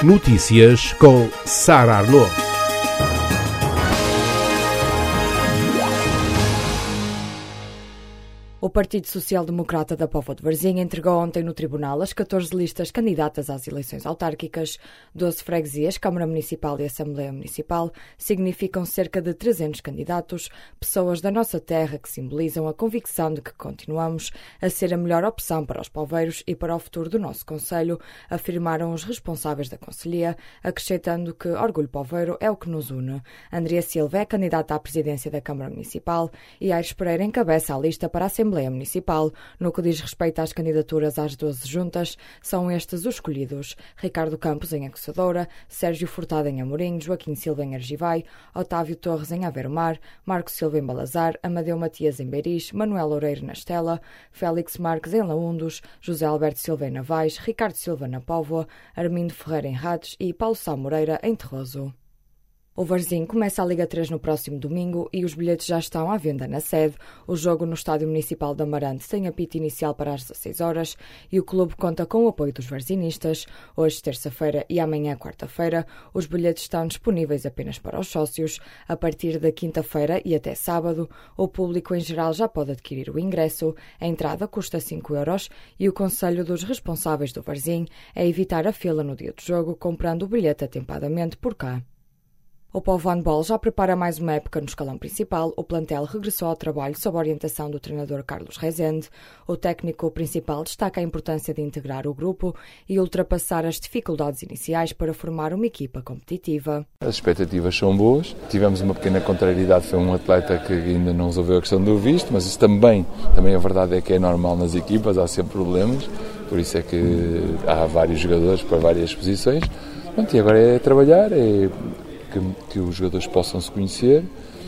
Notícias com Sara Arnaud. O Partido Social Democrata da Póvoa de Varzim entregou ontem no Tribunal as 14 listas candidatas às eleições autárquicas. 12 freguesias, Câmara Municipal e Assembleia Municipal, significam cerca de 300 candidatos, pessoas da nossa terra que simbolizam a convicção de que continuamos a ser a melhor opção para os poveiros e para o futuro do nosso concelho, afirmaram os responsáveis da Conselhia, acrescentando que orgulho poveiro é o que nos une. Andrea Silva é candidata à presidência da Câmara Municipal e Aires Pereira encabeça a lista para a Assembleia Municipal. No que diz respeito às candidaturas às 12 juntas, são estes os escolhidos: Ricardo Campos em Aguçadora, Sérgio Furtado em Amorim, Joaquim Silva em Argivai, Otávio Torres em Aveiro Mar, Marco Silva em Balazar, Amadeu Matias em Beiriz, Manuel Loureiro na Estela, Félix Marques em Laundos, José Alberto Silva em Navais, Ricardo Silva na Póvoa, Armindo Ferreira em Rates e Paulo Sá Moreira em Terroso. O Varzim começa a Liga 3 no próximo domingo e os bilhetes já estão à venda na sede. O jogo no Estádio Municipal de Amarante tem apito inicial para as 16 horas e o clube conta com o apoio dos varzinistas. Hoje, terça-feira e amanhã, quarta-feira, os bilhetes estão disponíveis apenas para os sócios. A partir da quinta-feira e até sábado, o público em geral já pode adquirir o ingresso. A entrada custa 5 € e o conselho dos responsáveis do Varzim é evitar a fila no dia do jogo, comprando o bilhete atempadamente por cá. O Póvoa Handball já prepara mais uma época no escalão principal. O plantel regressou ao trabalho sob a orientação do treinador Carlos Rezende. O técnico principal destaca a importância de integrar o grupo e ultrapassar as dificuldades iniciais para formar uma equipa competitiva. As expectativas são boas. Tivemos uma pequena contrariedade, foi um atleta que ainda não resolveu a questão do visto, mas isso também a verdade é que é normal nas equipas, há sempre problemas, por isso é que há vários jogadores para várias posições. E agora é trabalhar, que os jogadores possam se conhecer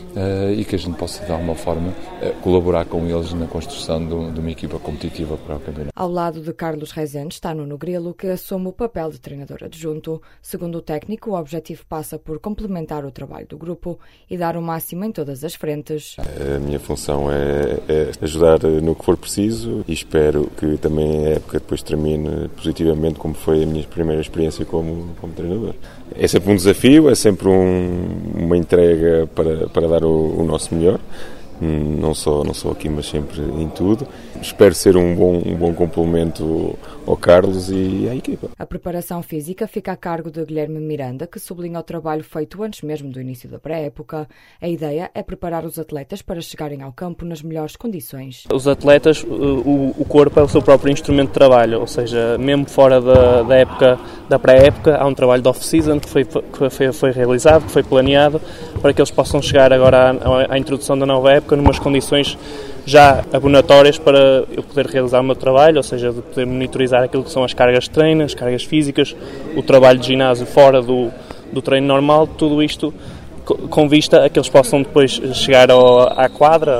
e que a gente possa, de alguma forma, colaborar com eles na construção de uma equipa competitiva para o campeonato. Ao lado de Carlos Rezende está Nuno Grilo, que assume o papel de treinador adjunto. Segundo o técnico, o objetivo passa por complementar o trabalho do grupo e dar o máximo em todas as frentes. A minha função é ajudar no que for preciso e espero que também a época depois termine positivamente, como foi a minha primeira experiência como treinador. É sempre um desafio, é sempre uma entrega para dar o nosso melhor, não só aqui, mas sempre em tudo. Espero ser um bom complemento ao Carlos e à equipa. A preparação física fica a cargo de Guilherme Miranda, que sublinha o trabalho feito antes mesmo do início da pré-época. A ideia é preparar os atletas para chegarem ao campo nas melhores condições. Os atletas, o corpo é o seu próprio instrumento de trabalho, ou seja, mesmo fora da época, da pré-época, há um trabalho de off-season que foi realizado, que foi planeado, para que eles possam chegar agora à introdução da nova época numas condições já abonatórias para eu poder realizar o meu trabalho, ou seja, de poder monitorizar aquilo que são as cargas de treino, as cargas físicas, o trabalho de ginásio fora do treino normal, tudo isto com vista a que eles possam depois chegar à quadra,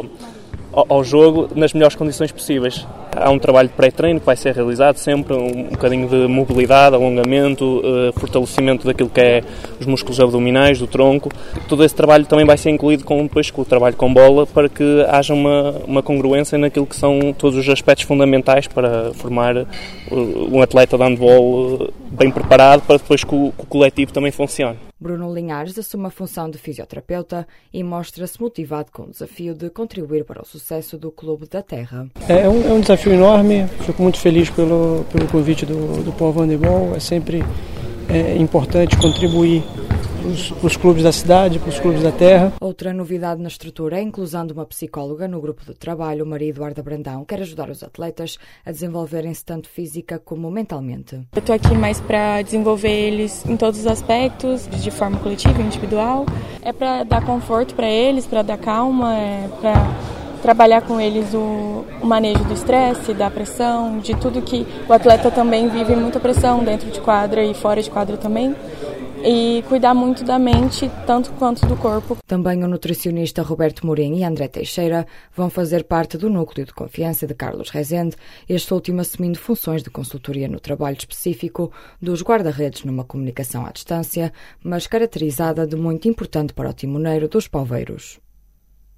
ao jogo, nas melhores condições possíveis. Há um trabalho de pré-treino que vai ser realizado sempre, um bocadinho de mobilidade, alongamento, fortalecimento daquilo que é os músculos abdominais, do tronco. Todo esse trabalho também vai ser incluído depois com o trabalho com bola, para que haja uma congruência naquilo que são todos os aspectos fundamentais para formar um atleta de handball bem preparado, para depois que o coletivo também funcione. Bruno Linhares assume a função de fisioterapeuta e mostra-se motivado com o desafio de contribuir para o sucesso do Clube da Terra. É um desafio enorme, fico muito feliz pelo convite do Póvoa Handball. É sempre importante contribuir para os clubes da cidade, para os clubes da terra. Outra novidade na estrutura é a inclusão de uma psicóloga no grupo de trabalho. Maria Eduarda Brandão quer ajudar os atletas a desenvolverem-se tanto física como mentalmente. Eu estou aqui mais para desenvolver eles em todos os aspectos, de forma coletiva e individual. É para dar conforto para eles, para dar calma, para trabalhar com eles o manejo do estresse, da pressão, de tudo que o atleta também vive muita pressão dentro de quadra e fora de quadra também. E cuidar muito da mente, tanto quanto do corpo. Também o nutricionista Roberto Mourinho e André Teixeira vão fazer parte do núcleo de confiança de Carlos Rezende, este último assumindo funções de consultoria no trabalho específico dos guarda-redes numa comunicação à distância, mas caracterizada de muito importante para o timoneiro dos poveiros.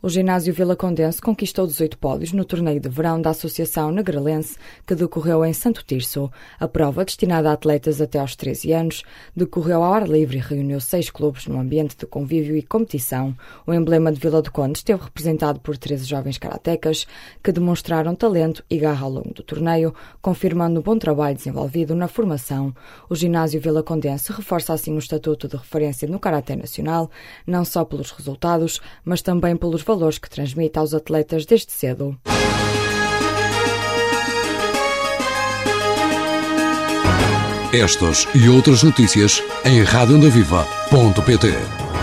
O ginásio Vila Condense conquistou 18 pódios no torneio de verão da Associação Negralense, que decorreu em Santo Tirso. A prova, destinada a atletas até aos 13 anos, decorreu ao ar livre e reuniu 6 clubes num ambiente de convívio e competição. O emblema de Vila do Conde esteve representado por 13 jovens karatecas que demonstraram talento e garra ao longo do torneio, confirmando o bom trabalho desenvolvido na formação. O ginásio Vila Condense reforça assim o estatuto de referência no karaté nacional, não só pelos resultados, mas também pelos valores que transmite aos atletas desde cedo. Estas e outras notícias em radioondaviva.pt.